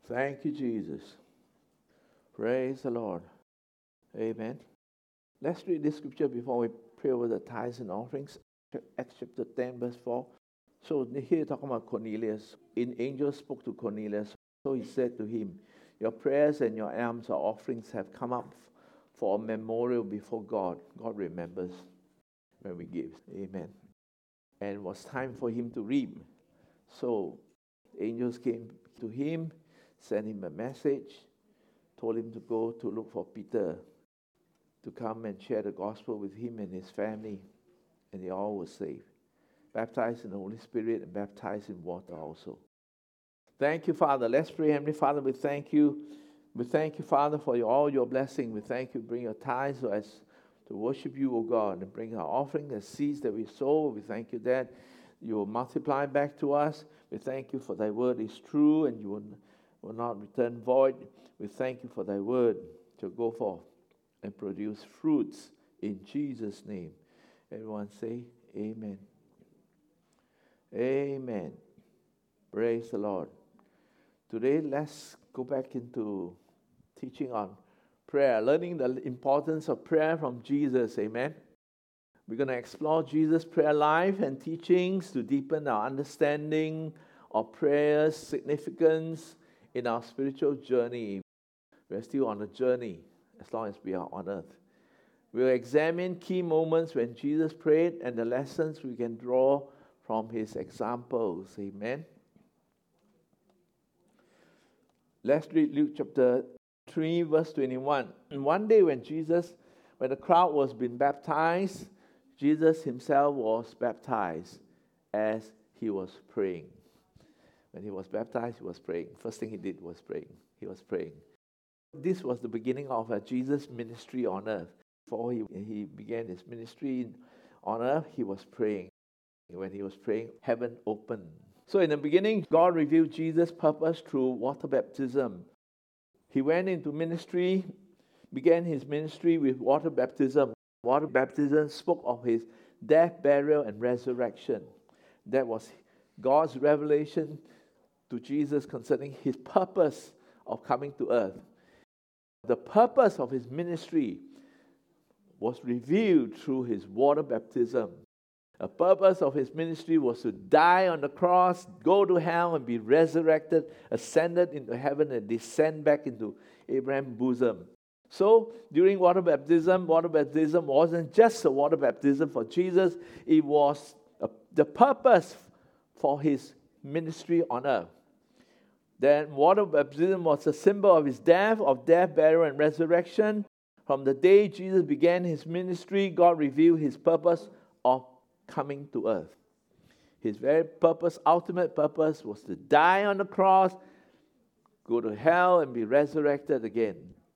Thank you, Jesus. Praise the Lord. Amen. Let's read this scripture before we pray over the tithes and offerings. Acts chapter 10, verse 4. So here talking about Cornelius. An angel spoke to Cornelius. So he said to him, your prayers and your alms or offerings have come up for a memorial before God. God remembers when we give. Amen. And it was time for him to reap. So angels came to him, sent him a message, told him to go to look for Peter to come and share the gospel with him and his family. And they all were saved. Baptized in the Holy Spirit and baptized in water also. Thank you, Father. Let's pray. Heavenly Father, we thank you. We thank you, Father, for all your blessing. We thank you. Bring your tithes as to worship you, O God, and bring our offering, the seeds that we sow. We thank you that you will multiply back to us. We thank you for thy word is true and you will not return void. We thank you for thy word to go forth and produce fruits in Jesus' name. Everyone say amen. Amen. Praise the Lord. Today, let's go back into teaching on prayer, learning the importance of prayer from Jesus. Amen. We're going to explore Jesus' prayer life and teachings to deepen our understanding of prayer's significance in our spiritual journey. We're still on a journey as long as we are on earth. We'll examine key moments when Jesus prayed and the lessons we can draw from his examples. Amen. Let's read Luke chapter 3, verse 21. And one day when the crowd was being baptized, Jesus himself was baptized as he was praying. When he was baptized, he was praying. First thing he did was praying. He was praying. This was the beginning of Jesus' ministry on earth. Before he began his ministry on earth, he was praying. When he was praying, heaven opened. So in the beginning, God revealed Jesus' purpose through water baptism. He went into ministry, began his ministry with water baptism. Water baptism spoke of his death, burial, and resurrection. That was God's revelation to Jesus concerning his purpose of coming to earth. The purpose of his ministry was revealed through his water baptism. The purpose of his ministry was to die on the cross, go to hell and be resurrected, ascended into heaven and descend back into Abraham's bosom. So during water baptism wasn't just a water baptism for Jesus. It was the purpose for his ministry on earth. Then water baptism was a symbol of his death, burial, and resurrection. From the day Jesus began his ministry, God revealed his purpose of coming to earth. His very purpose, ultimate purpose, was to die on the cross, go to hell, and be resurrected again.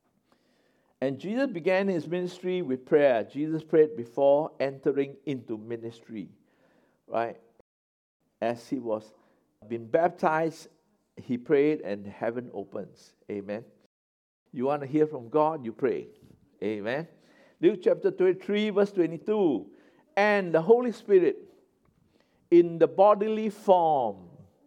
And Jesus began his ministry with prayer. Jesus prayed before entering into ministry, right? As he was being baptized, he prayed and heaven opens. Amen. You want to hear from God, you pray. Amen. Luke chapter 23, verse 22. And the Holy Spirit in the bodily form.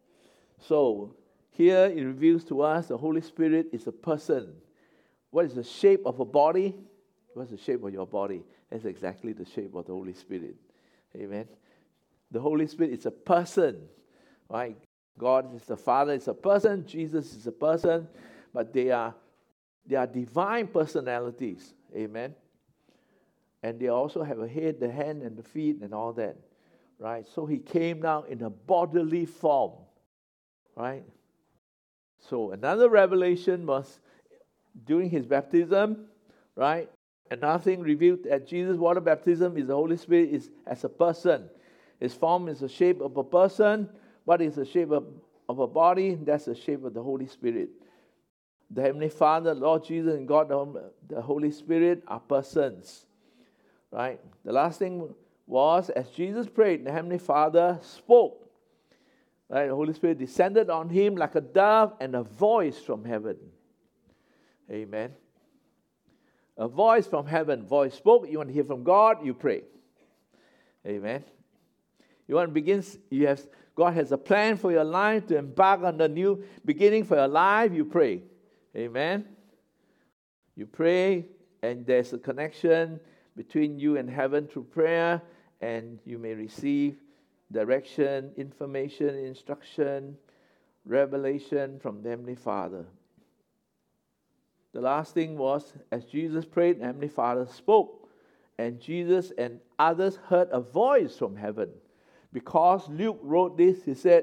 So here it reveals to us the Holy Spirit is a person. What is the shape of a body? What's the shape of your body? That's exactly the shape of the Holy Spirit. Amen. The Holy Spirit is a person. Right? God is the Father, is a person. Jesus is a person. But they are divine personalities. Amen. And they also have a head, the hand, and the feet, and all that. Right? So he came now in a bodily form. Right? So another revelation was during his baptism. Right? Another thing revealed at Jesus' water baptism is the Holy Spirit is as a person. His form is the shape of a person. What is the shape of a body? That's the shape of the Holy Spirit. The Heavenly Father, Lord Jesus, and God, the Holy Spirit are persons. Right? The last thing was, as Jesus prayed, the Heavenly Father spoke. Right? The Holy Spirit descended on him like a dove and a voice from heaven. Amen. A voice from heaven. Voice spoke. You want to hear from God, you pray. Amen. You want to begin, God has a plan for your life to embark on the new beginning for your life, you pray. Amen? You pray, and there's a connection between you and heaven through prayer, and you may receive direction, information, instruction, revelation from the Heavenly Father. The last thing was, as Jesus prayed, the Heavenly Father spoke, and Jesus and others heard a voice from heaven. Because Luke wrote this, he said,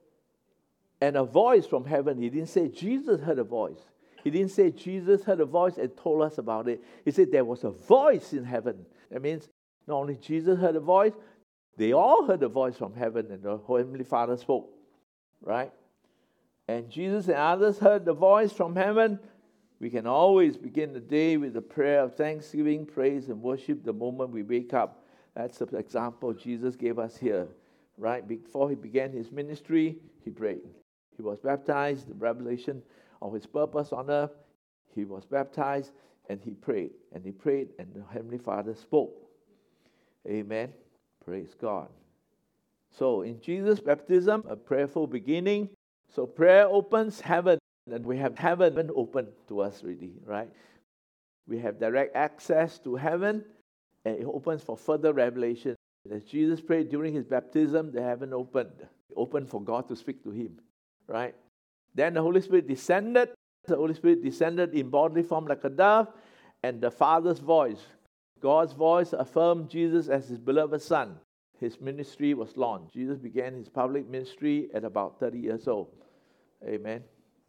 and a voice from heaven. He didn't say Jesus heard a voice. He didn't say Jesus heard a voice and told us about it. He said there was a voice in heaven. That means not only Jesus heard a voice, they all heard a voice from heaven, and the Heavenly Father spoke. Right? And Jesus and others heard the voice from heaven. We can always begin the day with a prayer of thanksgiving, praise, and worship the moment we wake up. That's the example Jesus gave us here. Right? Before he began his ministry, he prayed. He was baptized, the revelation of his purpose on earth. He was baptized, and he prayed. And he prayed, and the Heavenly Father spoke. Amen. Praise God. So in Jesus' baptism, a prayerful beginning. So prayer opens heaven, and we have heaven open to us already, right? We have direct access to heaven, and it opens for further revelation. As Jesus prayed during his baptism, the heaven opened for God to speak to him, right? Then the Holy Spirit descended. The Holy Spirit descended in bodily form like a dove, and the Father's voice, God's voice, affirmed Jesus as his beloved Son. His ministry was launched. Jesus began his public ministry at about 30 years old. Amen.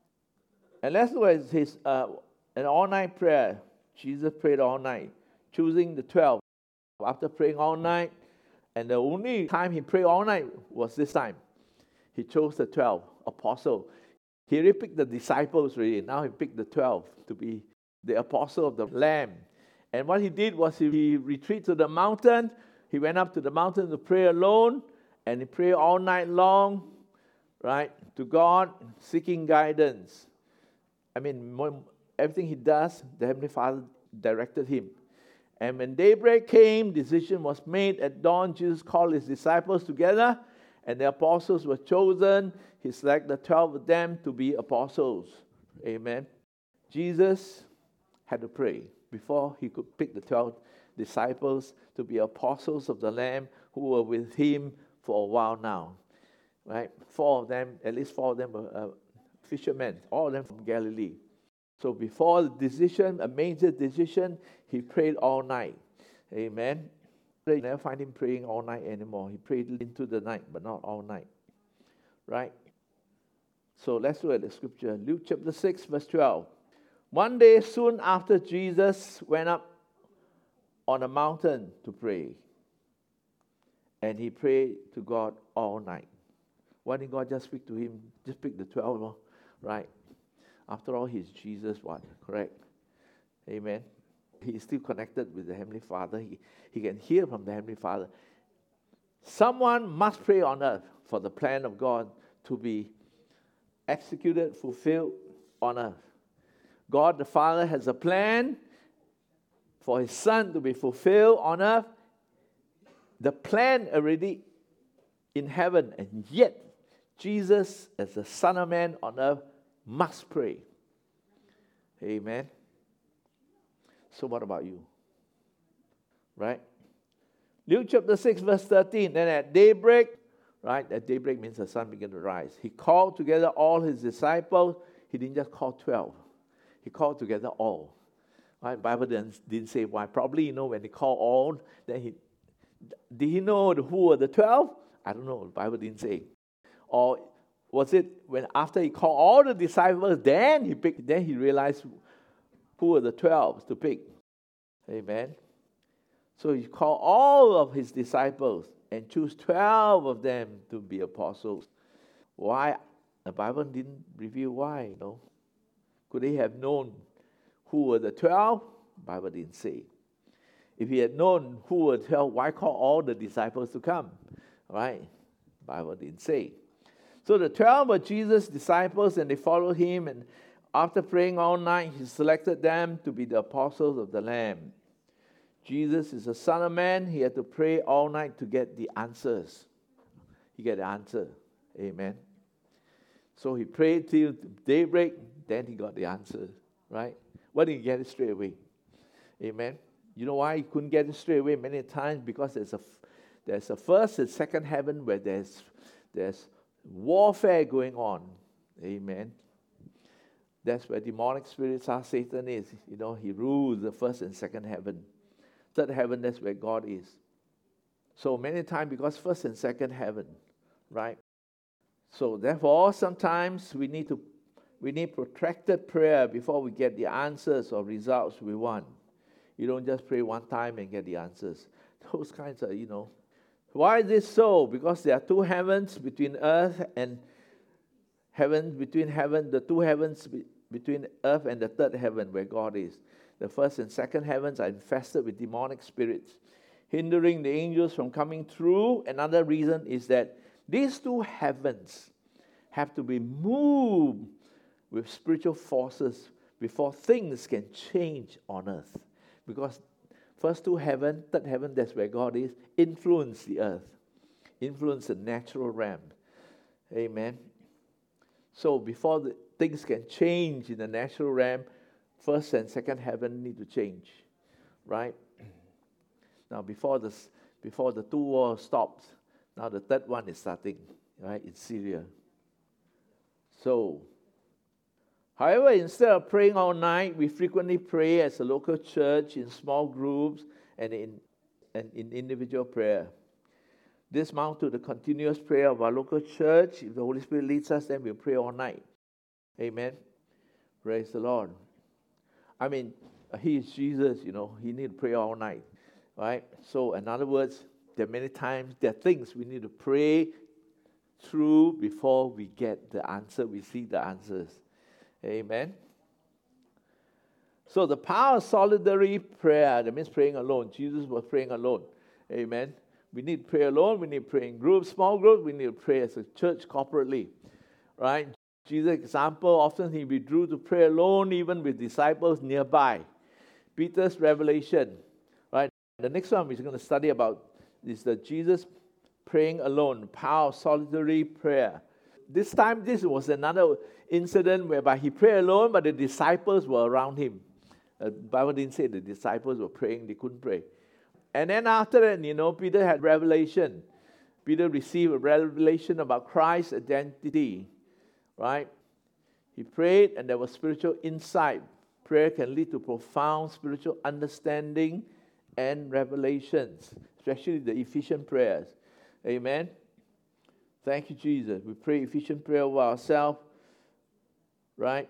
And let's look at his an all-night prayer. Jesus prayed all night, choosing the 12. After praying all night, and the only time he prayed all night was this time. He chose the 12 apostles. He already picked the disciples already. Now he picked the 12 to be the apostle of the Lamb. And what he did was he retreated to the mountain. He went up to the mountain to pray alone, and he prayed all night long, right, to God, seeking guidance. I mean, everything he does, the Heavenly Father directed him. And when daybreak came, decision was made. At dawn, Jesus called his disciples together, and the apostles were chosen. He selected the 12 of them to be apostles. Amen. Jesus had to pray before he could pick the 12 disciples to be apostles of the Lamb who were with him for a while now. Right? At least four of them were fishermen, all of them from Galilee. So before the decision, a major decision, he prayed all night. Amen. You never find him praying all night anymore. He prayed into the night, but not all night. Right? So let's look at the scripture. Luke chapter 6, verse 12. One day soon after, Jesus went up on a mountain to pray. And he prayed to God all night. Why didn't God just speak to him? Just pick the 12, right? After all, he's Jesus, what? Correct? Amen. He's still connected with the Heavenly Father. He can hear from the Heavenly Father. Someone must pray on earth for the plan of God to be executed, fulfilled on earth. God the Father has a plan for his Son to be fulfilled on earth. The plan already in heaven, and yet Jesus, as the Son of Man on earth, must pray. Amen. So what about you? Right? Luke chapter 6, verse 13. Then at daybreak, right? At daybreak means the sun began to rise. He called together all his disciples. He didn't just call 12. He called together all. Right? Bible didn't say why. Probably, when he called all, then did he know who were the 12? I don't know. The Bible didn't say. Or was it when after he called all the disciples, then he realized who were the 12 to pick? Amen. So he called all of his disciples and chose 12 of them to be apostles. Why? The Bible didn't reveal why. Could they have known who were the 12? The Bible didn't say. If he had known who were 12, why call all the disciples to come? Right? The Bible didn't say. So the 12 were Jesus' disciples, and they followed him. And after praying all night, he selected them to be the apostles of the Lamb. Jesus is the Son of Man. He had to pray all night to get the answers. he get the answer. Amen. So he prayed till daybreak, then he got the answer, right? Why didn't he get it straight away? Amen. You know why he couldn't get it straight away many times? Because there's a first and second heaven where there's warfare going on. Amen. That's where demonic spirits are. Satan is. He rules the first and second heaven. Third heaven, that's where God is. So many times, because first and second heaven, right? So therefore, sometimes we need protracted prayer before we get the answers or results we want. You don't just pray one time and get the answers. Those kinds of, Why is this so? Because there are two heavens between earth and heaven, the two heavens between earth and the third heaven where God is. The first and second heavens are infested with demonic spirits, hindering the angels from coming through. Another reason is that these two heavens have to be moved with spiritual forces before things can change on earth. Because first two heaven, third heaven, that's where God is, influence the earth, influence the natural realm. Amen. So before the things can change in the natural realm, first and second heaven need to change, right? Now before the two wars stopped, now the third one is starting, right, in Syria. So, however, instead of praying all night, we frequently pray as a local church in small groups and in individual prayer. This amounts to the continuous prayer of our local church. If the Holy Spirit leads us, then we'll pray all night. Amen. Praise the Lord. I mean, He is Jesus, He need to pray all night, right? So, in other words, there are many times, there are things we need to pray through before we get the answer, we see the answers. Amen. So the power of solitary prayer, that means praying alone. Jesus was praying alone. Amen. We need to pray alone. We need to pray in groups, small groups. We need to pray as a church corporately. Right? Jesus' example, often he withdrew to pray alone, even with disciples nearby. Peter's revelation. Right? The next one we're going to study about is the Jesus praying alone, the power of solitary prayer. This time, this was another incident whereby he prayed alone, but the disciples were around him. The Bible didn't say the disciples were praying, they couldn't pray. And then after that, Peter had revelation. Peter received a revelation about Christ's identity, right? He prayed and there was spiritual insight. Prayer can lead to profound spiritual understanding and revelations, especially the efficient prayers. Amen. Thank you, Jesus. We pray efficient prayer over ourselves, right?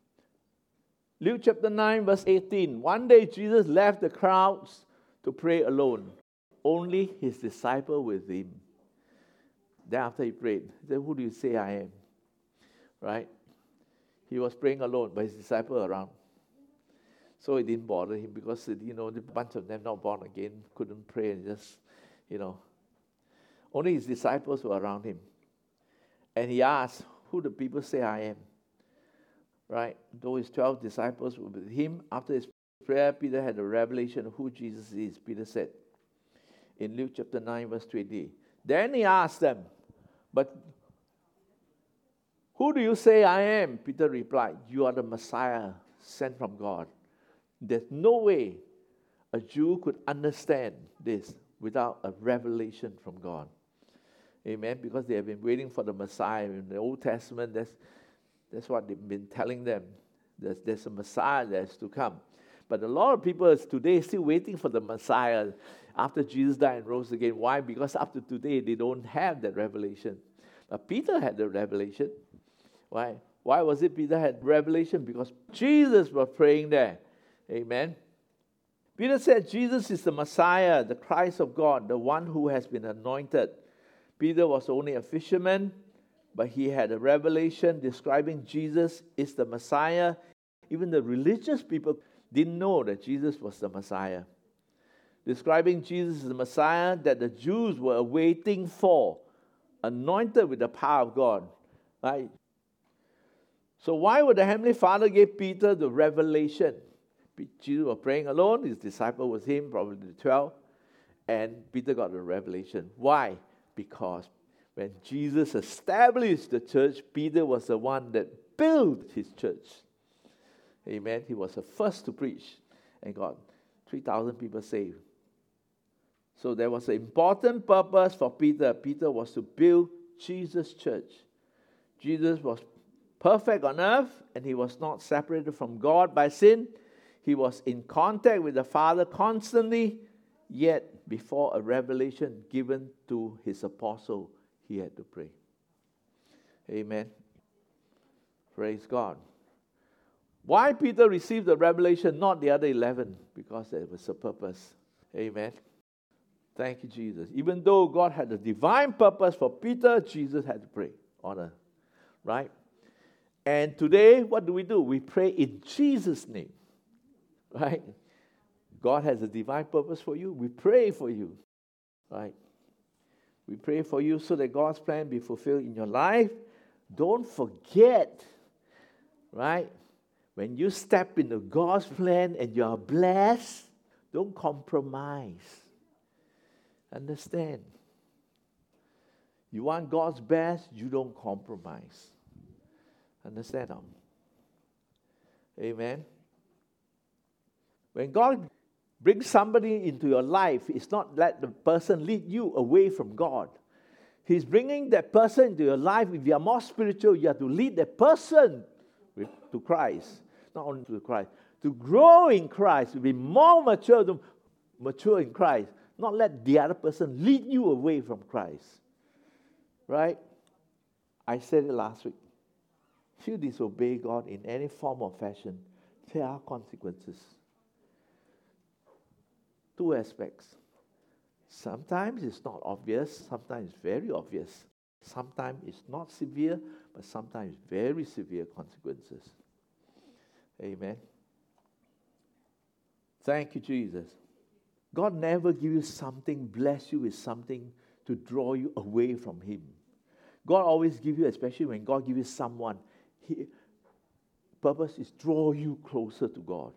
Luke chapter 9, verse 18. One day Jesus left the crowds to pray alone. Only his disciple with him. Then after he prayed, he said, "Who do you say I am?" Right? He was praying alone, but his disciple around. So it didn't bother him because, the bunch of them not born again, couldn't pray and just, only his disciples were around him. And he asked, "Who do people say I am?" Right? Though his 12 disciples were with him, after his prayer, Peter had a revelation of who Jesus is. Peter said in Luke chapter 9, verse 20. Then he asked them, "But who do you say I am?" Peter replied, "You are the Messiah sent from God." There's no way a Jew could understand this without a revelation from God. Amen. Because they have been waiting for the Messiah. In the Old Testament, that's what they've been telling them. There's a Messiah that's to come. But a lot of people today are still waiting for the Messiah after Jesus died and rose again. Why? Because up to today, they don't have that revelation. But Peter had the revelation. Why? Why was it Peter had revelation? Because Jesus was praying there. Amen. Peter said Jesus is the Messiah, the Christ of God, the one who has been anointed. Peter was only a fisherman, but he had a revelation describing Jesus is the Messiah. Even the religious people didn't know that Jesus was the Messiah. Describing Jesus as the Messiah that the Jews were waiting for, anointed with the power of God. Right? So why would the Heavenly Father give Peter the revelation? Jesus was praying alone, his disciple was him, probably the 12, and Peter got the revelation. Why? Because When Jesus established the church, Peter was the one that built his church. Amen. He was the first to preach and got 3,000 people saved. So there was an important purpose for Peter. Peter was to build Jesus' church. Jesus was perfect on earth, and he was not separated from God by sin. He was in contact with the Father constantly, yet before a revelation given to his apostle, he had to pray. Amen. Praise God. Why Peter received the revelation, not the other 11? Because there was a purpose. Amen. Thank you, Jesus. Even though God had a divine purpose for Peter, Jesus had to pray on earth. Right? And today, what do? We pray in Jesus' name. Right? God has a divine purpose for you. We pray for you. Right? We pray for you so that God's plan be fulfilled in your life. Don't forget, right? When you step into God's plan and you are blessed, don't compromise. Understand? You want God's best, you don't compromise. Understand? Amen? When God brings somebody into your life, it's not let the person lead you away from God. He's bringing that person into your life. If you are more spiritual, you have to lead that person to Christ. Not only to Christ. To grow in Christ, to be more mature in Christ. Not let the other person lead you away from Christ. Right? I said it last week. If you disobey God in any form or fashion, there are consequences. Two aspects. Sometimes it's not obvious, sometimes it's very obvious. Sometimes it's not severe, but sometimes very severe consequences. Amen. Thank you, Jesus. God never gives you something, bless you with something to draw you away from Him. God always gives you, especially when God gives you someone, purpose is draw you closer to God.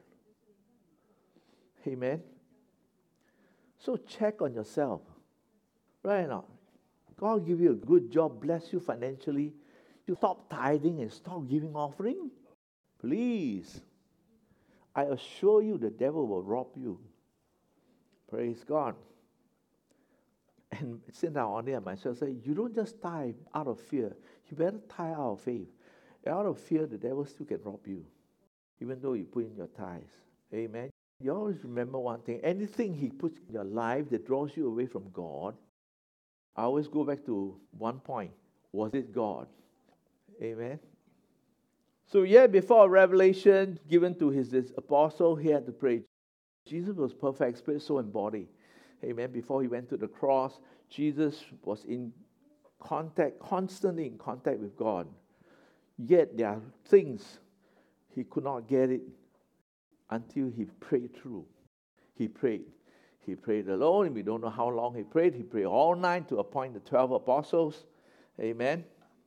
Amen. So check on yourself. Right now, God give you a good job, bless you financially. You stop tithing and stop giving offering. Please. I assure you the devil will rob you. Praise God. And sit down on there myself say, you don't just tithe out of fear. You better tithe out of faith. Out of fear, the devil still can rob you. Even though you put in your tithes. Amen. You always remember one thing. Anything He puts in your life that draws you away from God, I always go back to one point. Was it God? Amen. So yet before a revelation given to His apostle, He had to pray. Jesus was perfect, spirit, soul, and body. Amen. Before He went to the cross, Jesus was in contact, constantly in contact with God. Yet there are things He could not get it until He prayed through. He prayed. He prayed alone. We don't know how long He prayed. He prayed all night to appoint the 12 apostles. Amen.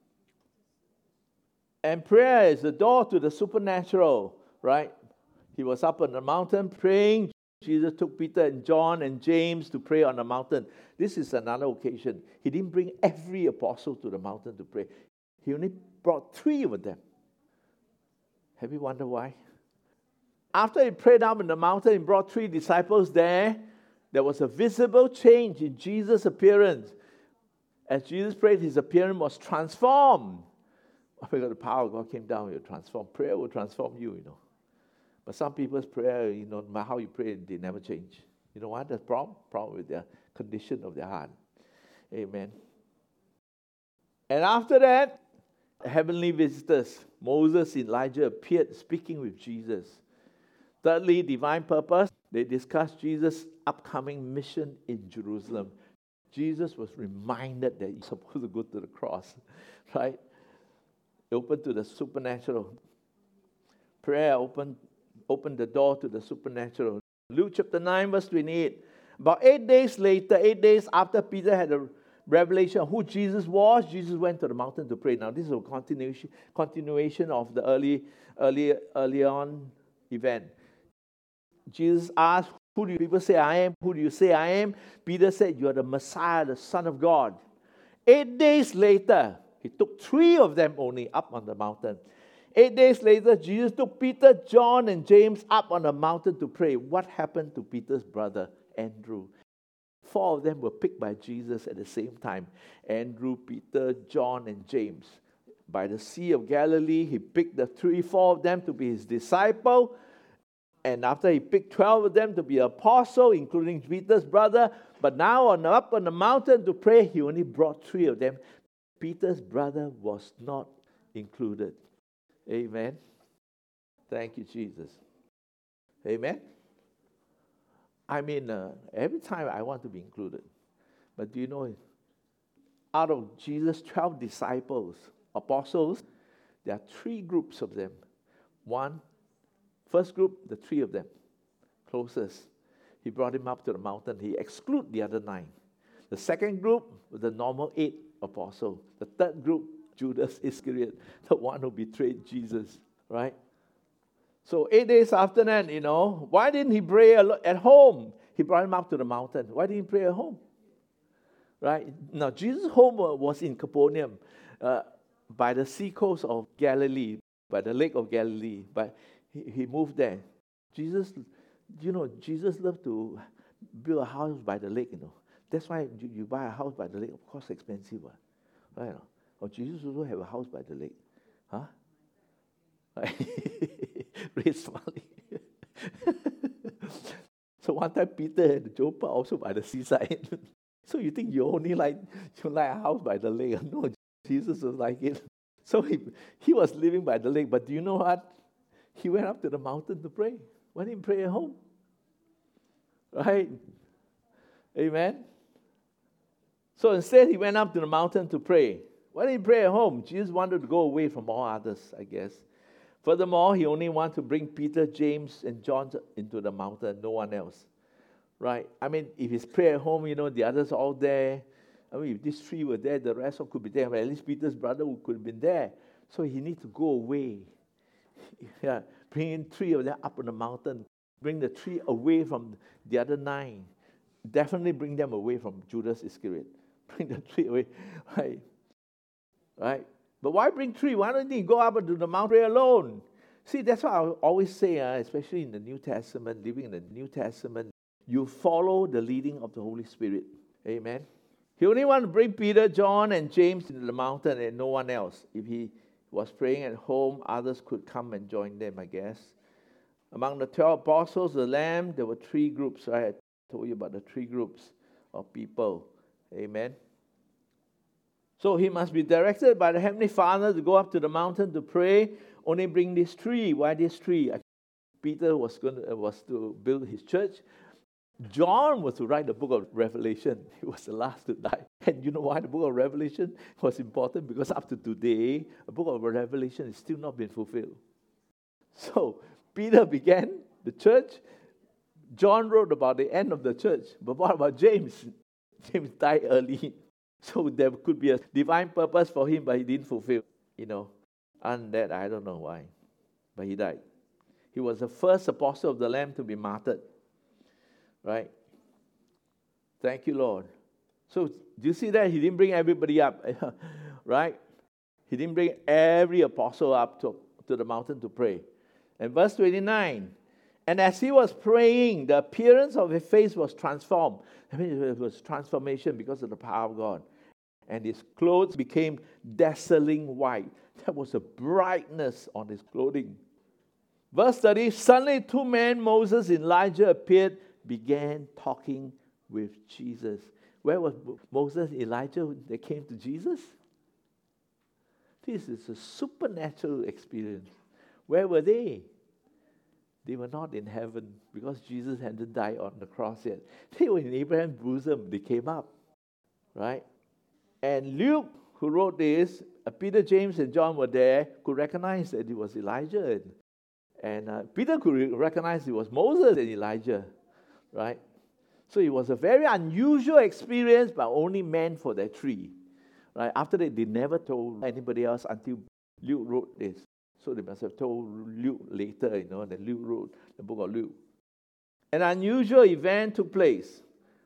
And prayer is the door to the supernatural, right? He was up on the mountain praying. Jesus took Peter and John and James to pray on the mountain. This is another occasion. He didn't bring every apostle to the mountain to pray. He only brought 3 of them. Have you wondered why? After He prayed up on the mountain and brought 3 disciples there was a visible change in Jesus' appearance. As Jesus prayed, His appearance was transformed. Because the power of God came down, He will transform. Prayer will transform you, But some people's prayer, no matter how you pray, they never change. You know what? That's the problem? Problem with the condition of their heart. Amen. And after that, heavenly visitors, Moses, Elijah appeared speaking with Jesus. Thirdly, divine purpose. They discussed Jesus' upcoming mission in Jerusalem. Jesus was reminded that He's supposed to go to the cross, right? Open to the supernatural. Prayer opened the door to the supernatural. Luke chapter 9, verse 28. About 8 days later, 8 days after Peter had a revelation of who Jesus was, Jesus went to the mountain to pray. Now, this is a continuation of the early on event. Jesus asked, who do people say I am? Who do you say I am? Peter said, you are the Messiah, the Son of God. 8 days later, he took 3 of them only up on the mountain. 8 days later, Jesus took Peter, John, and James up on the mountain to pray. What happened to Peter's brother, Andrew? 4 of them were picked by Jesus at the same time. Andrew, Peter, John, and James. By the Sea of Galilee, he picked the 4 of them to be his disciple. And after he picked 12 of them to be apostle, including Peter's brother, but now up on the mountain to pray, he only brought 3 of them. Peter's brother was not included. Amen. Thank you, Jesus. Amen. I mean, every time I want to be included. But do you know, out of Jesus' 12 disciples, apostles, there are 3 groups of them. First group, the 3 of them, closest. He brought him up to the mountain. He excluded the other 9. The second group was the normal 8 apostles. The third group, Judas Iscariot, the one who betrayed Jesus, right? So 8 days after that, why didn't he pray at home? He brought him up to the mountain. Why didn't he pray at home? Right? Now, Jesus' home was in Capernaum, by the seacoast of Galilee, by the lake of Galilee. But he moved there. Jesus loved to build a house by the lake, That's why you buy a house by the lake. Of course, expensive, right? Or Jesus also have a house by the lake. Huh? Raise money. So one time Peter and Joppa also by the seaside. So you think you like a house by the lake? No, Jesus was like it. So he was living by the lake. But do you know what? He went up to the mountain to pray. Why didn't he pray at home? Right? Amen? So instead he went up to the mountain to pray. Why didn't he pray at home? Jesus wanted to go away from all others, I guess. Furthermore, he only wanted to bring Peter, James, and John into the mountain, no one else. Right? I mean, if he's pray at home, the others are all there. I mean, if these 3 were there, the rest all could be there. But at least Peter's brother could have been there. So he needs to go away. Yeah, bring in 3 of them up on the mountain. Bring the 3 away from the other 9. Definitely bring them away from Judas Iscariot. Bring the 3 away. Right? But why bring 3? Why don't you go up to the mountain alone? See, that's what I always say, especially in the New Testament, living in the New Testament, you follow the leading of the Holy Spirit. Amen? He only wanted to bring Peter, John, and James into the mountain and no one else. If he was praying at home, others could come and join them, I guess. Among the 12 apostles, the Lamb, there were 3 groups, right? I told you about the 3 groups of people. Amen? So he must be directed by the Heavenly Father to go up to the mountain to pray. Only bring these 3. Why these 3? Peter was to build his church. John was to write the book of Revelation. He was the last to die. And you know why the book of Revelation was important? Because up to today, the book of Revelation is still not been fulfilled. So Peter began the church. John wrote about the end of the church. But what about James? James died early. So there could be a divine purpose for him, but he didn't fulfill. And that I don't know why. But he died. He was the first apostle of the Lamb to be martyred. Right? Thank you, Lord. So, do you see that? He didn't bring everybody up. Right? He didn't bring every apostle up to the mountain to pray. And verse 29, and as he was praying, the appearance of his face was transformed. I mean, it was transformation because of the power of God. And his clothes became dazzling white. There was a brightness on his clothing. Verse 30, suddenly 2 men, Moses and Elijah, appeared, began talking with Jesus. Where was Moses and Elijah when they came to Jesus? This is a supernatural experience. Where were they? They were not in heaven because Jesus hadn't died on the cross yet. They were in Abraham's bosom. They came up. Right? And Luke, who wrote this, Peter, James, and John were there, could recognize that it was Elijah. And Peter could recognize it was Moses and Elijah. Right? So it was a very unusual experience, but only meant for that 3. Right? After that, they never told anybody else until Luke wrote this. So they must have told Luke later, that Luke wrote the book of Luke. An unusual event took place.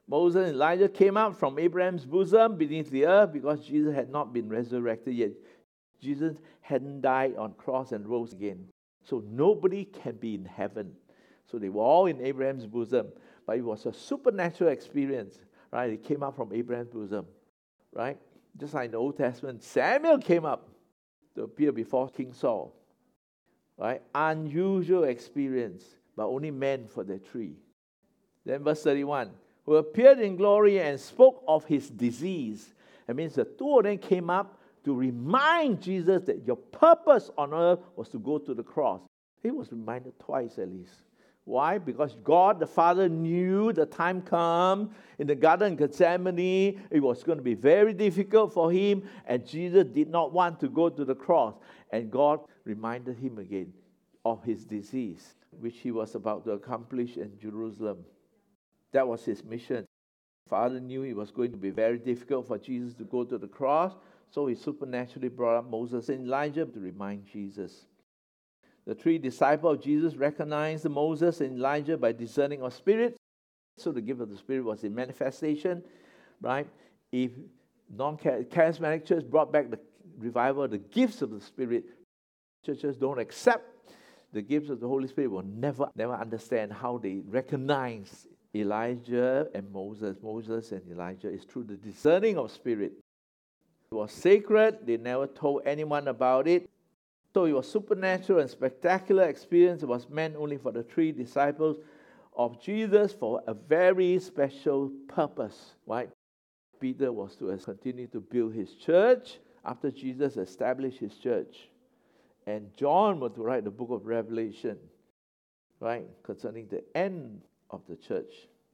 Moses and Elijah came up from Abraham's bosom beneath the earth because Jesus had not been resurrected yet. Jesus hadn't died on cross and rose again. So nobody can be in heaven. So they were all in Abraham's bosom. But it was a supernatural experience, right? It came up from Abraham's bosom, right? Just like in the Old Testament, Samuel came up to appear before King Saul, right? Unusual experience, but only meant for the three. Then verse 31, who appeared in glory and spoke of his disease. That means the two of them came up to remind Jesus that your purpose on earth was to go to the cross. He was reminded twice at least. Why? Because God the Father knew the time come in the Garden of Gethsemane, it was going to be very difficult for him, and Jesus did not want to go to the cross. And God reminded him again of his disease, which he was about to accomplish in Jerusalem. That was his mission. Father knew it was going to be very difficult for Jesus to go to the cross, so he supernaturally brought up Moses and Elijah to remind Jesus. The three disciples of Jesus recognized Moses and Elijah by discerning of spirit. So the gift of the Spirit was in manifestation, right? If non-charismatic church brought back the revival, the gifts of the Spirit, churches don't accept the gifts of the Holy Spirit will never understand how they recognize Elijah and Moses. Moses and Elijah is through the discerning of spirit. It was sacred. They never told anyone about it. So it was supernatural and spectacular experience. It was meant only for the three disciples of Jesus for a very special purpose, right? Peter was to continue to build his church after Jesus established his church. And John was to write the book of Revelation, right, concerning the end of the church.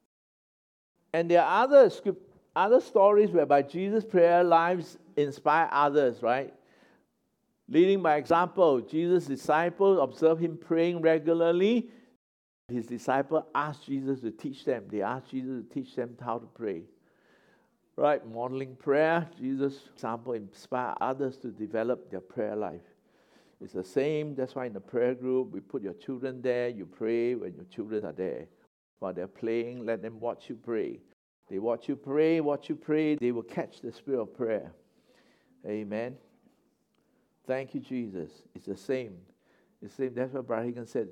And there are other stories whereby Jesus' prayer lives inspire others, right? Leading by example, Jesus' disciples observed him praying regularly. His disciples asked Jesus to teach them. They asked Jesus to teach them how to pray. Right? Modeling prayer, Jesus' example inspire others to develop their prayer life. It's the same. That's why in the prayer group, we put your children there. You pray when your children are there. While they're playing, let them watch you pray. They watch you pray, they will catch the spirit of prayer. Amen. Thank you, Jesus. It's the same. It's the same. That's what Brother Hagen said.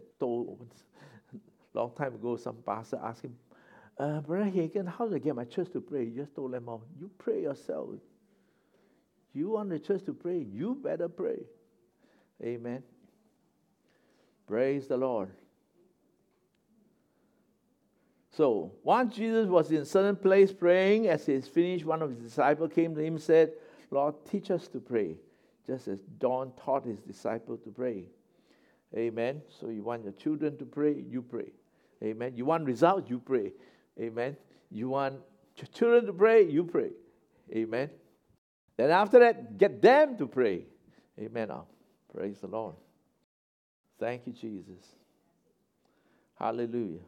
Long time ago, some pastor asked him, Brother Hagen, how do I get my church to pray? He just told them, you pray yourself. You want the church to pray, you better pray. Amen. Praise the Lord. So, once Jesus was in a certain place praying, as he finished, one of his disciples came to him and said, Lord, teach us to pray, just as John taught his disciples to pray. Amen. So you want your children to pray, you pray. Amen. You want results, you pray. Amen. You want your children to pray, you pray. Amen. Then after that, get them to pray. Amen. Praise the Lord. Thank you, Jesus. Hallelujah.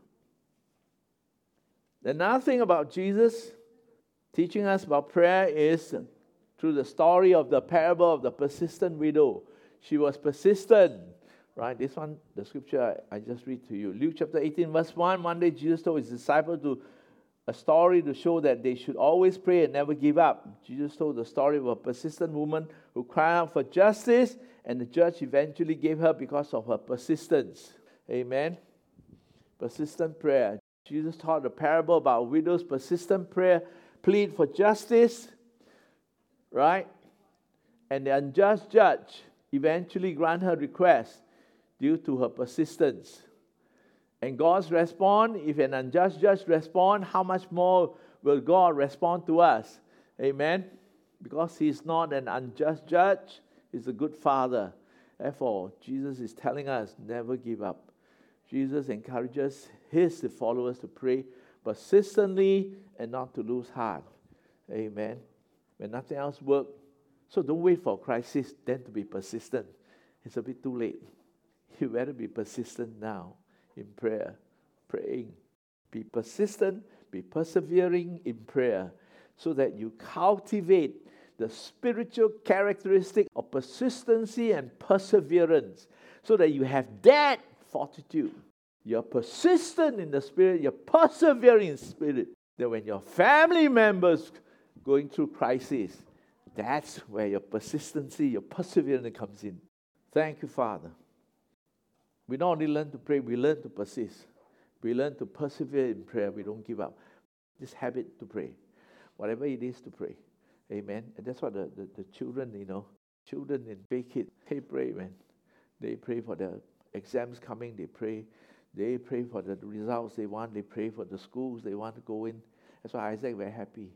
Another thing about Jesus teaching us about prayer is through the story of the parable of the persistent widow. She was persistent, right? This one, the scripture I just read to you. Luke chapter 18, verse 1. One day Jesus told his disciples a story to show that they should always pray and never give up. Jesus told the story of a persistent woman who cried out for justice, and the judge eventually gave her because of her persistence. Amen. Persistent prayer. Jesus taught a parable about a widow's persistent prayer, plead for justice, right? And the unjust judge eventually grant her request due to her persistence. And God's response, if an unjust judge responds, how much more will God respond to us? Amen? Because He's not an unjust judge, He's a good Father. Therefore, Jesus is telling us, never give up. Jesus encourages His followers to pray persistently and not to lose heart. Amen. When nothing else works, so don't wait for a crisis then to be persistent. It's a bit too late. You better be persistent now in prayer, praying. Be persistent, be persevering in prayer so that you cultivate the spiritual characteristic of persistency and perseverance so that you have that fortitude. You're persistent in the Spirit, you're persevering in the Spirit. That when your family members going through crisis, that's where your persistency, your perseverance comes in. Thank you, Father. We not only learn to pray, we learn to persist. We learn to persevere in prayer. We don't give up. This habit to pray. Whatever it is to pray. Amen. And that's what the children, children in big kids, they pray, man. They pray for the exams coming. They pray for the results they want. They pray for the schools they want to go in. That's why Isaac very happy.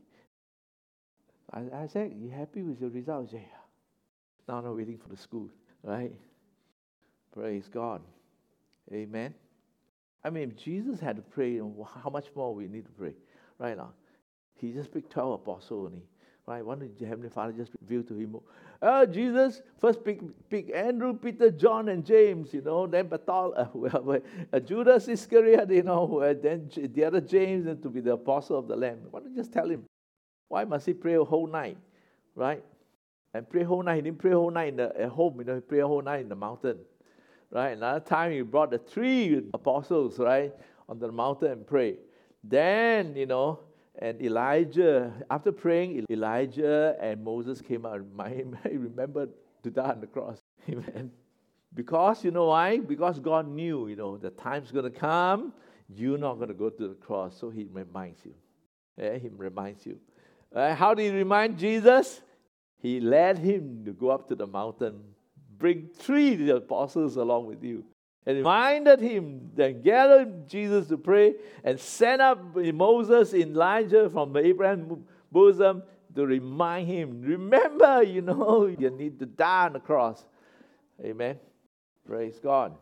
Isaac, you happy with your results? Yeah. Now I'm waiting for the school, right? Praise God. Amen. I mean, if Jesus had to pray, how much more we need to pray right now? He just picked 12 apostles only. Right? Why don't the Heavenly Father just reveal to him, Jesus, first pick Andrew, Peter, John, and James, then Judas Iscariot, then the other James, and to be the apostle of the Lamb. Why don't you just tell him? Why must he pray a whole night? Right? And pray a whole night. He didn't pray a whole night at home, he prayed a whole night in the mountain. Right? Another time he brought the 3 apostles, right, on the mountain and pray. Then, and Elijah, after praying, Elijah and Moses came out. He remembered to die on the cross. Amen. Because, you know why? Because God knew, the time's going to come, you're not going to go to the cross. So he reminds you. He reminds you. How did he remind Jesus? He led him to go up to the mountain. Bring 3 of the apostles along with you. And reminded him, then gathered Jesus to pray and sent up Moses, Elijah from Abraham's bosom to remind him, remember, you need to die on the cross. Amen. Praise God.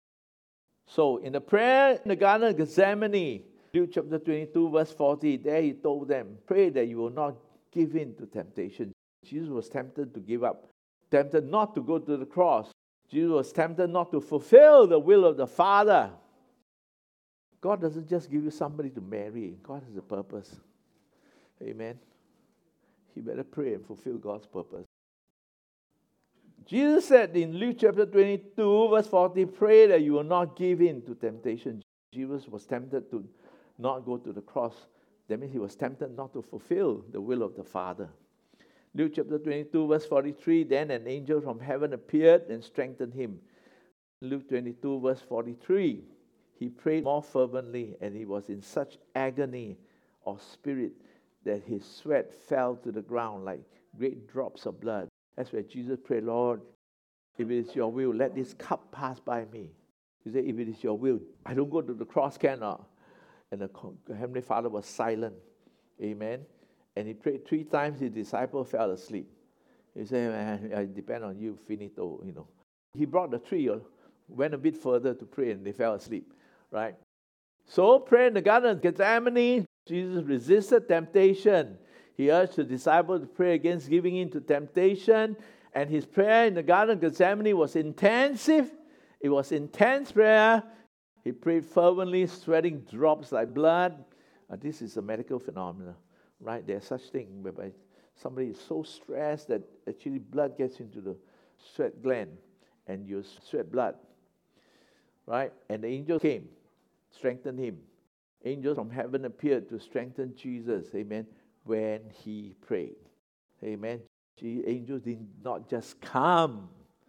So in the prayer in the Garden of Gethsemane, Luke chapter 22, verse 40, there he told them, pray that you will not give in to temptation. Jesus was tempted to give up, tempted not to go to the cross. Jesus was tempted not to fulfill the will of the Father. God doesn't just give you somebody to marry. God has a purpose. Amen. You better pray and fulfill God's purpose. Jesus said in Luke chapter 22, verse 40, pray that you will not give in to temptation. Jesus was tempted to not go to the cross. That means he was tempted not to fulfill the will of the Father. Luke chapter 22, verse 43, then an angel from heaven appeared and strengthened him. Luke 22, verse 43, he prayed more fervently, and he was in such agony of spirit that his sweat fell to the ground like great drops of blood. That's where Jesus prayed, Lord, if it is your will, let this cup pass by me. He said, if it is your will, I don't go to the cross, cannot. And the Heavenly Father was silent. Amen. And he prayed 3 times, his disciple fell asleep. He said, man, I depend on you, finito, He brought the 3, went a bit further to pray, and they fell asleep, right? So, pray in the Garden of Gethsemane, Jesus resisted temptation. He urged the disciples to pray against giving in to temptation, and his prayer in the Garden of Gethsemane was intensive. It was intense prayer. He prayed fervently, sweating drops like blood. This is a medical phenomenon. Right, there's such thing whereby somebody is so stressed that actually blood gets into the sweat gland and you sweat blood. Right, and the angel came, strengthened him. Angels from heaven appeared to strengthen Jesus. Amen. When he prayed. Amen. Angels did not just come.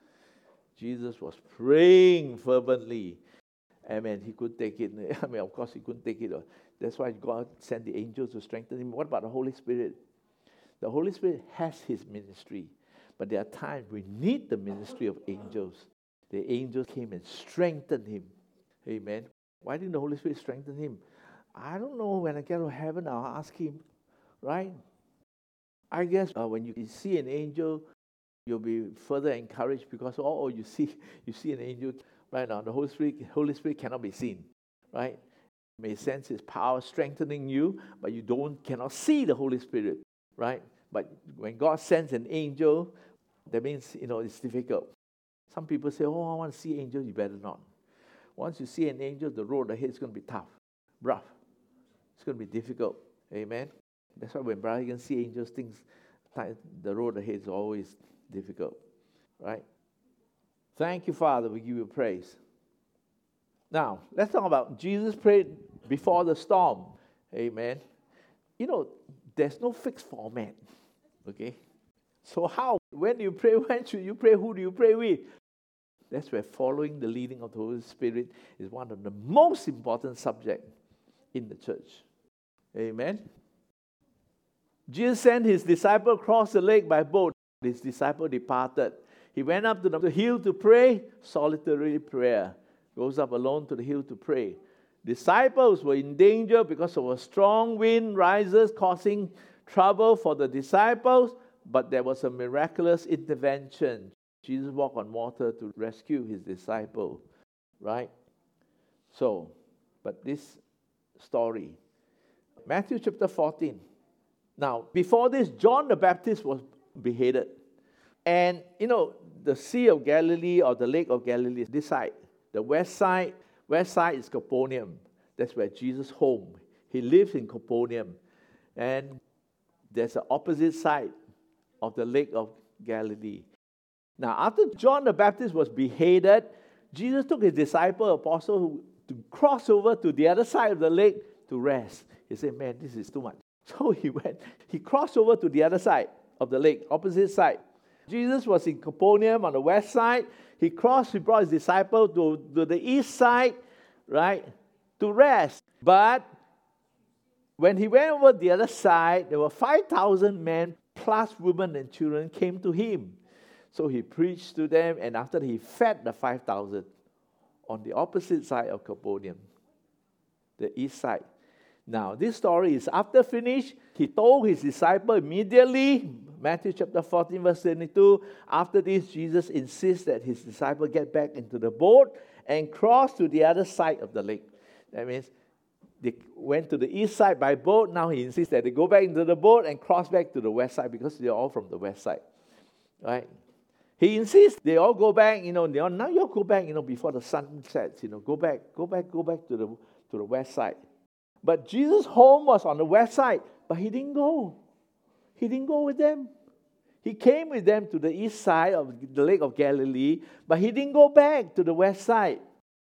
Jesus was praying fervently. Amen. He couldn't take it. Of course, he couldn't take it. That's why God sent the angels to strengthen him. What about the Holy Spirit? The Holy Spirit has his ministry. But there are times we need the ministry of angels. The angels came and strengthened him. Amen. Why didn't the Holy Spirit strengthen him? I don't know. When I get to heaven, I'll ask him. Right? I guess when you see an angel, you'll be further encouraged because you see an angel. Right now, the Holy Spirit cannot be seen. Right? You may sense his power strengthening you, but you cannot see the Holy Spirit, right? But when God sends an angel, that means, it's difficult. Some people say, I want to see angels. You better not. Once you see an angel, the road ahead is going to be tough, rough. It's going to be difficult. Amen? That's why when Brother can see angels, the road ahead is always difficult, right? Thank you, Father. We give you praise. Now, let's talk about Jesus prayed before the storm. Amen. there's no fixed format. Okay? So how? When you pray, when should you pray? Who do you pray with? That's where following the leading of the Holy Spirit is one of the most important subjects in the church. Amen? Jesus sent his disciple across the lake by boat. His disciple departed. He went up to the hill to pray, solitary prayer. Goes up alone to the hill to pray. Disciples were in danger because of a strong wind rises, causing trouble for the disciples, but there was a miraculous intervention. Jesus walked on water to rescue his disciple, right? So, but this story, Matthew chapter 14. Now, before this, John the Baptist was beheaded. And, the Sea of Galilee or the Lake of Galilee is this side. The west side is Capernaum. That's where Jesus' home. He lives in Capernaum. And there's the opposite side of the Lake of Galilee. Now, after John the Baptist was beheaded, Jesus took his disciple, apostle, to cross over to the other side of the lake to rest. He said, man, this is too much. So he crossed over to the other side of the lake, opposite side. Jesus was in Capernaum on the west side. He brought his disciple to the east side, right, to rest. But when he went over the other side, there were 5,000 men plus women and children came to him. So he preached to them, and after he fed the 5,000 on the opposite side of Capernaum, the east side. Now, this story is after finished. He told his disciple immediately, Matthew chapter 14, verse 22, after this, Jesus insists that his disciple get back into the boat and cross to the other side of the lake. That means they went to the east side by boat. Now he insists that they go back into the boat and cross back to the west side because they're all from the west side. Right? He insists they all go back, now you all go back, before the sun sets, go back to the west side. But Jesus' home was on the west side, but he didn't go. He didn't go with them. He came with them to the east side of the Lake of Galilee, but he didn't go back to the west side.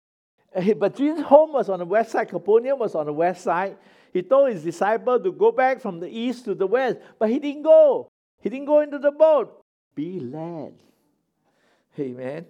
But Jesus' home was on the west side. Capernaum was on the west side. He told his disciple to go back from the east to the west, but he didn't go. He didn't go into the boat. Be led. Amen.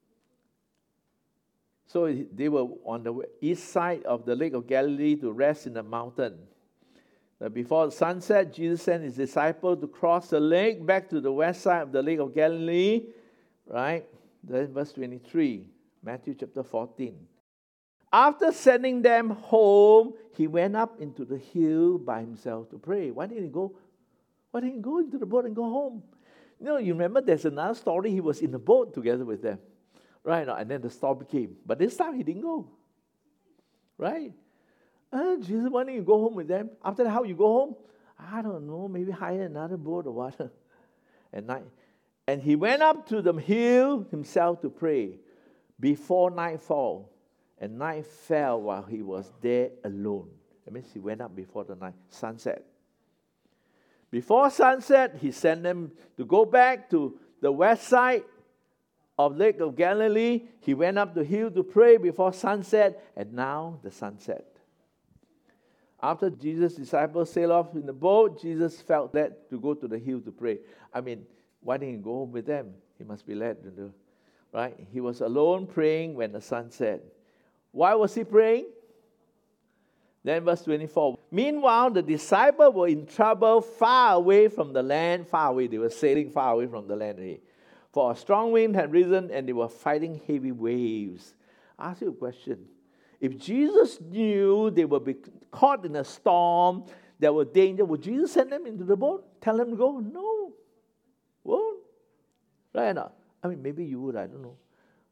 So they were on the east side of the Lake of Galilee to rest in the mountain. Before sunset, Jesus sent his disciple to cross the lake back to the west side of the Lake of Galilee. Right? Then verse 23, Matthew chapter 14. After sending them home, he went up into the hill by himself to pray. Why didn't he go into the boat and go home? You remember there's another story. He was in the boat together with them. Right? And then the storm came. But this time he didn't go. Right? Jesus, why don't you go home with them? After that, how you go home? I don't know. Maybe hire another boat or what. At night. And he went up to the hill himself to pray before nightfall. And night fell while he was there alone. That means he went up before the sunset. Before sunset, he sent them to go back to the west side of Lake of Galilee. He went up the hill to pray before sunset, and now the sunset. After Jesus' disciples sailed off in the boat, Jesus felt led to go to the hill to pray. Why didn't he go home with them? He must be led to do, right? He was alone praying when the sun set. Why was he praying? Then verse 24. Meanwhile, the disciples were in trouble far away from the land. Far away. They were sailing far away from the land. For a strong wind had risen and they were fighting heavy waves. I ask you a question. If Jesus knew they would be caught in a storm, there was danger, would Jesus send them into the boat? Tell them to go? No. Won't. Right or not? Maybe you would. I don't know.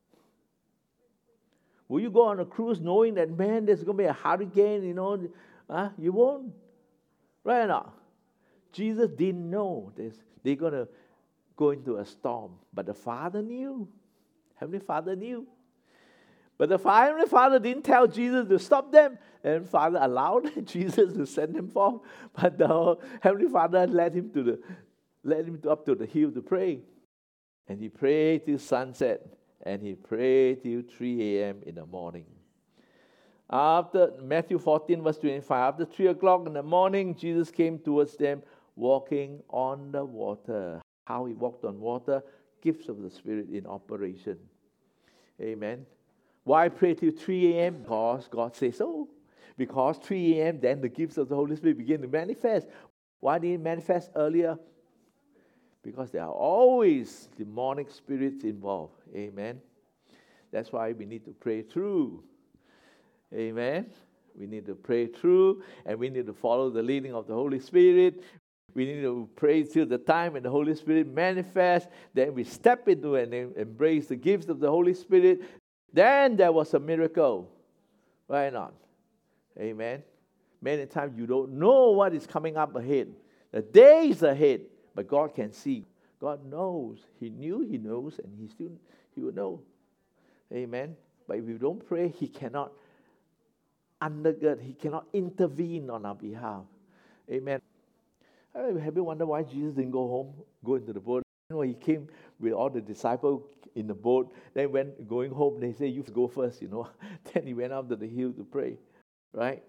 Will you go on a cruise knowing that, man, there's going to be a hurricane, You won't. Right or not? Jesus didn't know they're going to go into a storm. But the Father knew. Heavenly Father knew. But the Heavenly Father didn't tell Jesus to stop them. And Father allowed Jesus to send him forth. But the Heavenly Father led him up to the hill to pray. And he prayed till sunset. And he prayed till 3 a.m. in the morning. After Matthew 14, verse 25, after 3 o'clock in the morning, Jesus came towards them walking on the water. How he walked on water, gifts of the Spirit in operation. Amen. Why pray till 3 a.m.? Because God says so. Because 3 a.m., then the gifts of the Holy Spirit begin to manifest. Why did it manifest earlier? Because there are always demonic spirits involved. Amen. That's why we need to pray through. Amen. We need to pray through, and we need to follow the leading of the Holy Spirit. We need to pray till the time when the Holy Spirit manifests. Then we step into and embrace the gifts of the Holy Spirit. Then there was a miracle. Right on. Amen. Many times you don't know what is coming up ahead. The day is ahead, but God can see. God knows. He knew, He knows, and He will know. Amen. But if you don't pray, He cannot undergird. He cannot intervene on our behalf. Amen. Have you wondered why Jesus didn't go into the boat? He came with all the disciples in the boat. Then when going home, they say, you go first, Then he went up to the hill to pray. Right?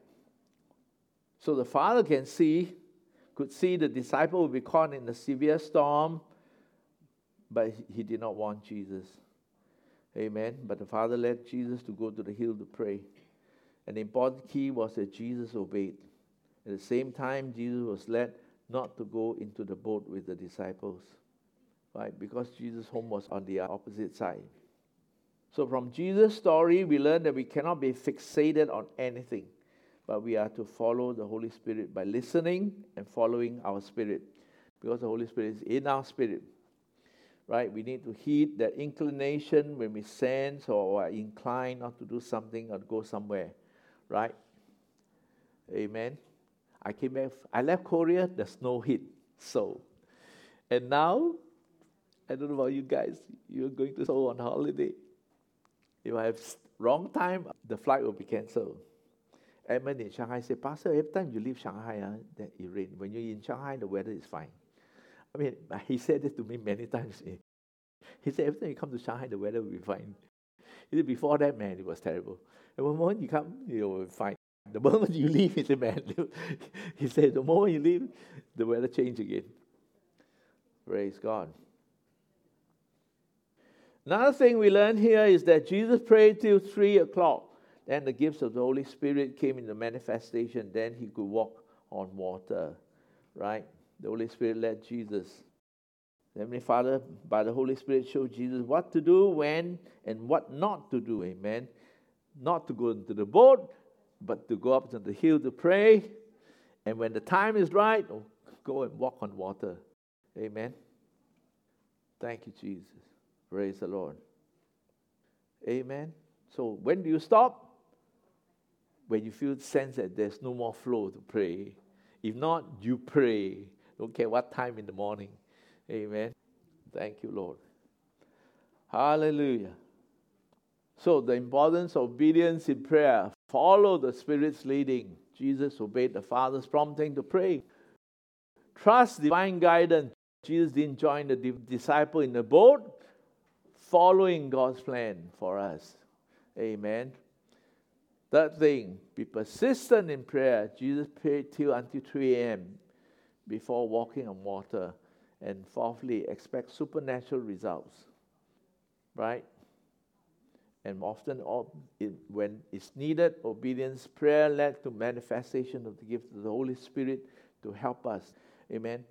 So the Father could see the disciple would be caught in a severe storm, but he did not want Jesus. Amen. But the Father led Jesus to go to the hill to pray. And the important key was that Jesus obeyed. At the same time, Jesus was led not to go into the boat with the disciples. Right? Because Jesus' home was on the opposite side. So from Jesus' story, we learn that we cannot be fixated on anything, but we are to follow the Holy Spirit by listening and following our spirit, because the Holy Spirit is in our spirit. Right? We need to heed that inclination when we sense or are inclined not to do something or to go somewhere. Right? Amen. I came back. I left Korea. The snow hit. So, and now, I don't know about you guys. You're going to Seoul on holiday. If I have wrong time, the flight will be cancelled. Edmund in Shanghai said, Pastor, every time you leave Shanghai, then it rains. When you're in Shanghai, the weather is fine. I mean, he said this to me many times. He said, every time you come to Shanghai, the weather will be fine. He said, before that, man, it was terrible. And one moment you come, it will be fine. The moment you leave, he said, man, he said, the moment you leave, the weather changes again. Praise God. Another thing we learn here is that Jesus prayed till 3 o'clock. Then the gifts of the Holy Spirit came into manifestation. Then he could walk on water. Right? The Holy Spirit led Jesus. The Heavenly Father, by the Holy Spirit, showed Jesus what to do, when, and what not to do. Amen. Not to go into the boat, but to go up to the hill to pray. And when the time is right, go and walk on water. Amen. Thank you, Jesus. Praise the Lord. Amen. So when do you stop? When you feel sense that there's no more flow to pray. If not, you pray. Don't care what time in the morning. Amen. Thank you, Lord. Hallelujah. So the importance of obedience in prayer. Follow the Spirit's leading. Jesus obeyed the Father's prompting to pray. Trust divine guidance. Jesus didn't join the disciple in the boat. Following God's plan for us. Amen. Third thing, be persistent in prayer. Jesus prayed till until 3 a.m. before walking on water. And fourthly, expect supernatural results. Right? And often, when it's needed, obedience, prayer led to manifestation of the gift of the Holy Spirit to help us. Amen.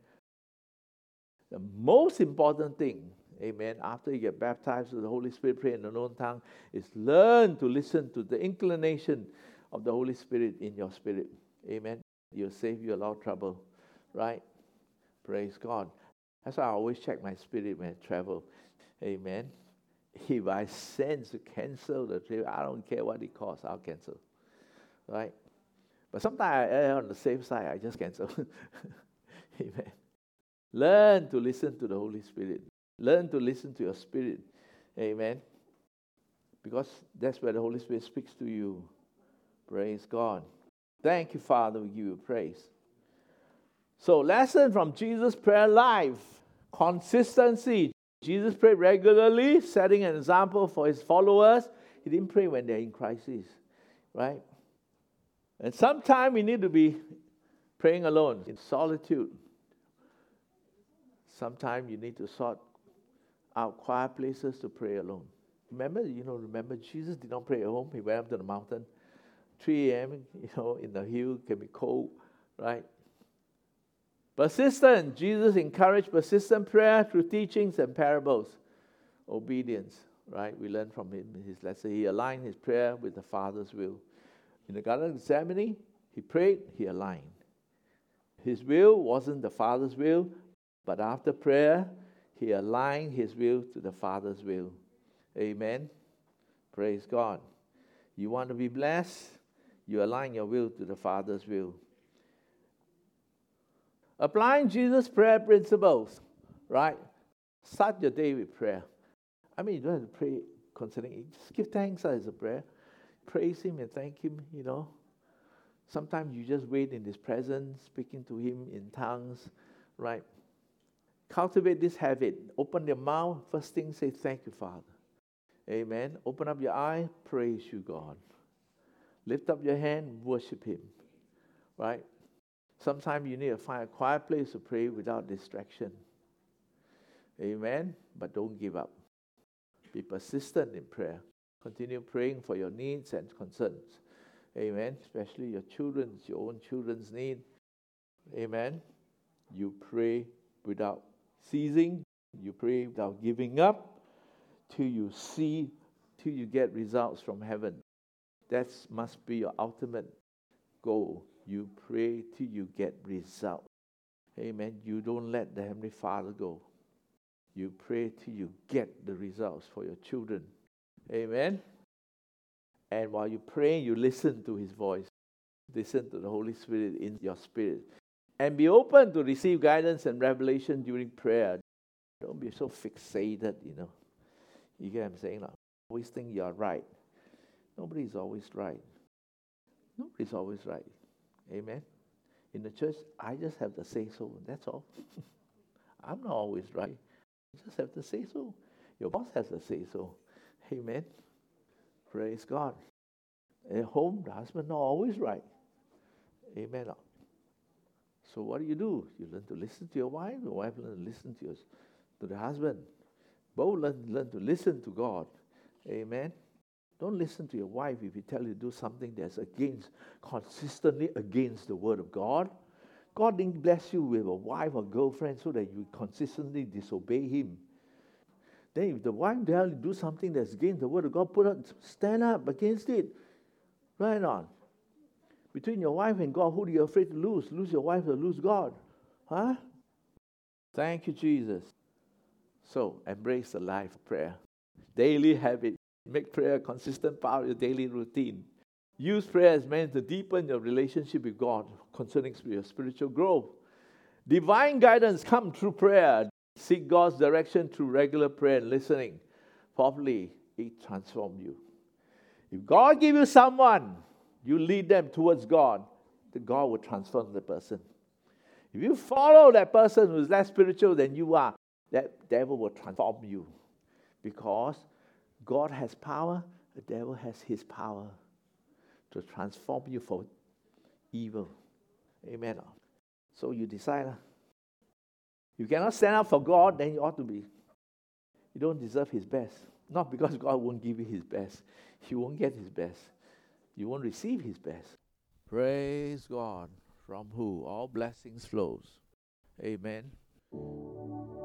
The most important thing, amen, after you get baptized with the Holy Spirit, pray in the known tongue, is learn to listen to the inclination of the Holy Spirit in your spirit. Amen. You'll save you a lot of trouble. Right? Praise God. That's why I always check my spirit when I travel. Amen. If I sense to cancel the trip, I don't care what it costs, I'll cancel. Right? But sometimes I err on the safe side, I just cancel. Amen. Learn to listen to the Holy Spirit. Learn to listen to your spirit. Amen. Because that's where the Holy Spirit speaks to you. Praise God. Thank you, Father. We give you praise. So, lesson from Jesus' prayer life. Consistency. Jesus prayed regularly, setting an example for his followers. He didn't pray when they're in crisis. Right? And sometimes we need to be praying alone in solitude. Sometimes you need to sort out quiet places to pray alone. Remember Jesus did not pray at home. He went up to the mountain. 3 a.m., in the hill, can be cold, right? Persistent. Jesus encouraged persistent prayer through teachings and parables. Obedience, right? We learn from him in his lesson. He aligned his prayer with the Father's will. In the Garden of Gethsemane, he prayed, he aligned. His will wasn't the Father's will, but after prayer, he aligned his will to the Father's will. Amen. Praise God. You want to be blessed? You align your will to the Father's will. Applying Jesus' prayer principles, right? Start your day with prayer. You don't have to pray concerning it. Just give thanks as a prayer. Praise him and thank him, Sometimes you just wait in his presence, speaking to him in tongues, right? Cultivate this habit. Open your mouth. First thing, say, thank you, Father. Amen. Open up your eye. Praise you, God. Lift up your hand. Worship him. Right? Sometimes you need to find a quiet place to pray without distraction. Amen. But don't give up. Be persistent in prayer. Continue praying for your needs and concerns. Amen. Especially your own children's need. Amen. You pray without ceasing. You pray without giving up till you get results from heaven. That must be your ultimate goal. You pray till you get results. Amen. You don't let the Heavenly Father go. You pray till you get the results for your children. Amen. And while you pray, you listen to his voice. Listen to the Holy Spirit in your spirit. And be open to receive guidance and revelation during prayer. Don't be so fixated, You get what I'm saying? Always think you're right. Nobody's always right. Nobody's always right. Amen. In the church, I just have to say so. That's all. I'm not always right. You just have to say so. Your boss has to say so. Amen. Praise God. At home, the husband not always right. Amen. So what do? You learn to listen to your wife. Your wife learn to listen to the husband. Both learn to listen to God. Amen. Don't listen to your wife if he tell you to do something that's consistently against the word of God. God didn't bless you with a wife or girlfriend so that you consistently disobey him. Then if the wife tells you to do something that's against the word of God, stand up against it. Right on. Between your wife and God, who are you afraid to lose? Lose your wife or lose God? Huh? Thank you, Jesus. So, embrace the life of prayer. Daily habit. Make prayer a consistent part of your daily routine. Use prayer as meant to deepen your relationship with God concerning your spiritual growth. Divine guidance comes through prayer. Seek God's direction through regular prayer and listening. Fourthly, it transforms you. If God gives you someone, you lead them towards God, then God will transform the person. If you follow that person who is less spiritual than you are, that devil will transform you. Because God has power, the devil has his power to transform you for evil. Amen. So you decide. You cannot stand up for God, then you ought to be. You don't deserve his best. Not because God won't give you his best. You won't get his best. You won't receive his best. Praise God, from who all blessings flows. Amen.